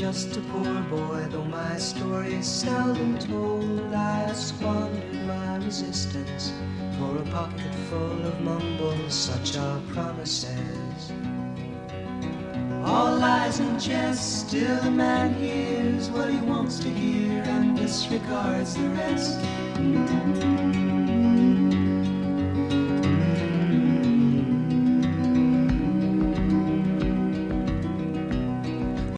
just a poor boy, though my story is seldom told. I squandered my resistance for a pocket full of mumbles, such are promises. All lies and jest, still the man hears what he wants to hear and disregards the rest.